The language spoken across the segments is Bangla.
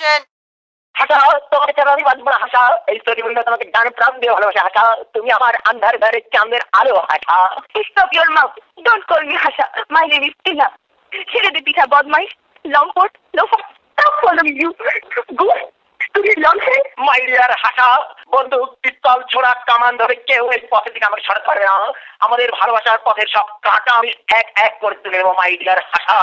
অ্যাকশন। হাসা, তোমাকে ছাড়া আমি বাঁচবো না। হাসা, এই স্টোরি তোমাকে গান প্রাণ দিয়ে ভালোবাসে। হাসা, তুমি আমার আন্ধার ঘরে চাঁদের আলো। Hasa, stop your mouth, don't call me Hasa, my name is Tina. ছেড়ে দে পিঠা বদমাইশ, লম্পট, লোফার, stop following you, go to the লঞ্চে। মাই ডিয়ার হাসা, বন্দুক, পিস্তল, ছোড়া, কামান ধরে কেউ এই পথে থেকে আমাকে সরাতে পারবে না। আমাদের ভালোবাসার পথের সব কাঁটা আমি এক এক করে তুলে নেবো। মাই ডিয়ার হাসা।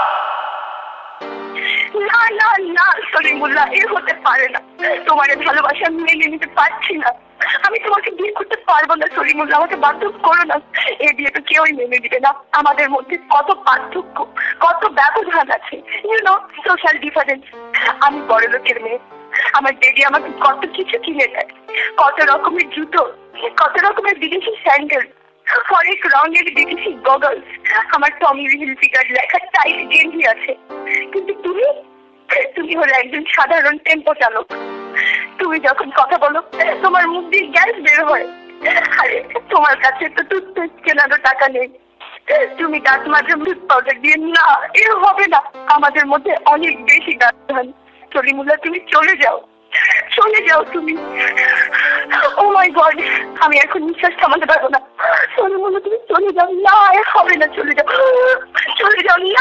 না না না সলিমুল্লাহ, এ হতে পারে না। তোমার ভালোবাসা আমি মেনে নিতে পারছি না। আমি তোমাকে বিয়ে করতে পারবো না সলিমুল্লাহ, আমাকে বাধ্য করো না। এ বিয়ে তো কেউই মেনে দিবে না। আমাদের মধ্যে কত পার্থক্য, কত ব্যবধান আছে, ইউনো, সোশ্যাল ডিফারেন্স। আমি বড় লোকের মেয়ে, আমার ড্যাডি আমাকে কত কিছু কিনে দেয়, কত রকমের জুতো, কত রকমের বিদেশি স্যান্ডেল, অনেক রঙের বিদেশি গগলস, আমার টমি হিলফিগার লেখা টাইট গেঞ্জি আছে। কিন্তু তুমি হলো একজন সাধারণ টেম্পো চালক। তুমি যখন কথা বলো তোমার মুখ দিয়ে গ্যাস বের হয়। আরে তোমার কাছে তো টুথপেস্ট কেনারও টাকা নেই। তুমি দাঁত মাজে টুথ পাউডার দিয়ে। না, এ হবে না। আমাদের মধ্যে অনেক বেশি ব্যবধান। সলিমুল্লাহ, তুমি চলে যাও, চলে যাও তুমি। ও মাই গড, আমি এখন নিঃশ্বাস থামাতে পারবো না। সলিমুল্লাহ, তুমি চলে যাও। না, এ হবে না, চলে যাও, চলে যাও না।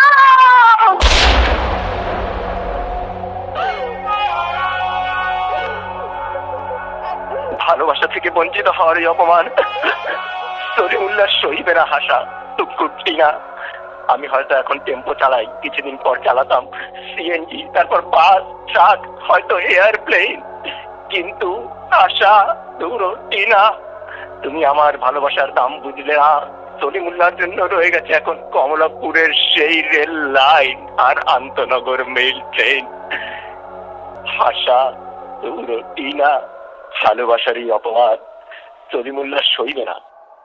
ভালোবাসা থেকে বঞ্চিত হওয়ার এই অপমান সলিমুল্লাহ সইবে না। হাসা, টুকুটি না। আমি হয়তো এখন টেম্পো চালাই, কিছুদিন পর চালাতাম সিএনজি, তারপর বাস, ট্রাক, হয়তো এয়ারপ্লেন। কিন্তু আশা, দূরটি না, তুমি আমার ভালোবাসার দাম বুঝলে না। সলিমুল্লাহর জন্য রয়ে গেছে এখন কমলাপুরের সেই রেল লাইন আর আন্তনগর মেল ট্রেন। হাসা, দূরটি না, ভালোবাসারই অপমান সলিমুল্লাহ সইবে না।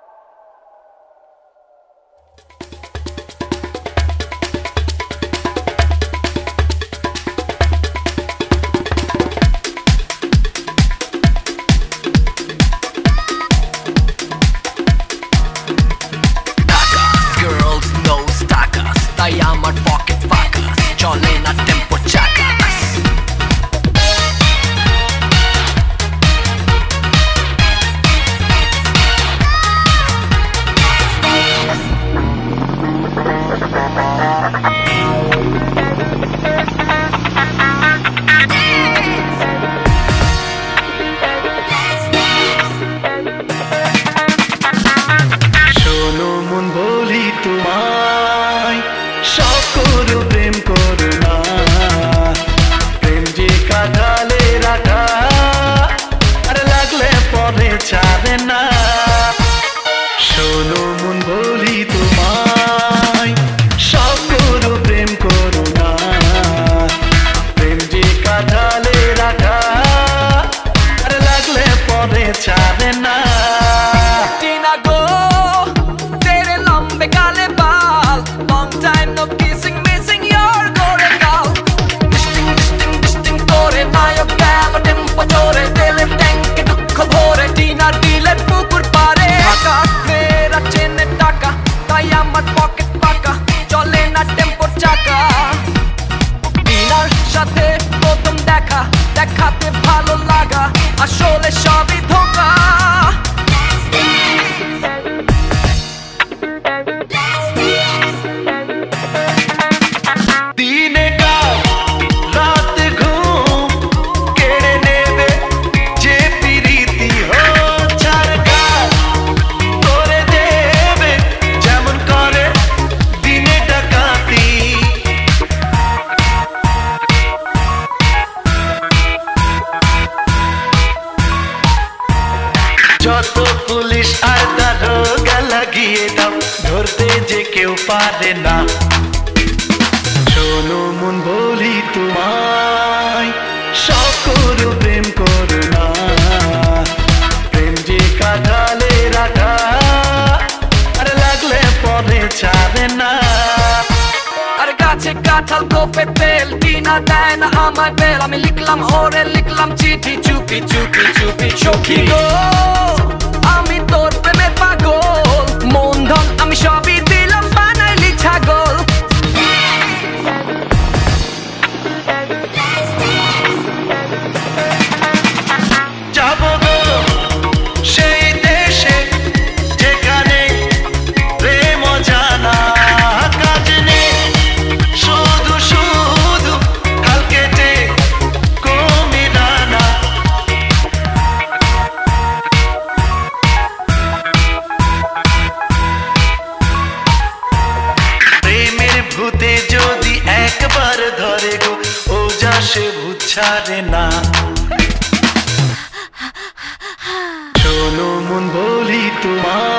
তাই আমার পকেট ফাঁকা, চলে না টেম্পো চাকা। শোনো মন বলি তোমায়, সব করো প্রেম করো না। প্রেম যে কাঁঠালে রাখা, আর লাগলে পরে ছাড়ে না। শোনো মন বলি তোমায়, সব করো প্রেম করো না। প্রেম যে কাঁঠালে রাখা, আর লাগলে পরে ছাড়ে না। টিনা গো, तेरे लंबे काले बाल, long time no kissing, missing your gore gal. Disting করে নায়ক গেল টেম্পো জোরে, তেলের ট্যাঙ্কে দুঃখ ভরে। টিনার দিলের পুকুর পারে, টাকা মেয়েরা চেনে টাকা, তাই আমার পকেট ফাঁকা, চলে না টেম্পোর চাকা। টিনার সাথে প্রথম দেখা, দেখাতে ভালো লাগা, আসলে সবই ধোঁকা। দিনে কাজ রাতে ঘুম কেড়ে নেবে যে প্রীতি, হো ছাড় কাজ করে দেবে যেমন করে দিনে ডাকাতি। যত পুলিশ আর দারোগা লাগিয়ে দাও, ধরতে যে কেউ পারে না। শোনো মন বলি তোমায়, সব করো প্রেম করো না। প্রেম যে কাঁঠালে রাখা, আর লাগলে পরে ছাড়ে না। আর গাছে কাঁঠাল গোপে তেল, টিনা দেয় না আমায় বেল। আমি লিখলাম ওরে, লিখলাম চিঠি চুপি চুপি চুপি। সখী গো, আমি তোর প্রেমে পাগল, মন ধন আমি সবই দিলাম, বানাইলি ছাগল। সে ভূত ছাড়ে না। শোনো মন বলি তোমার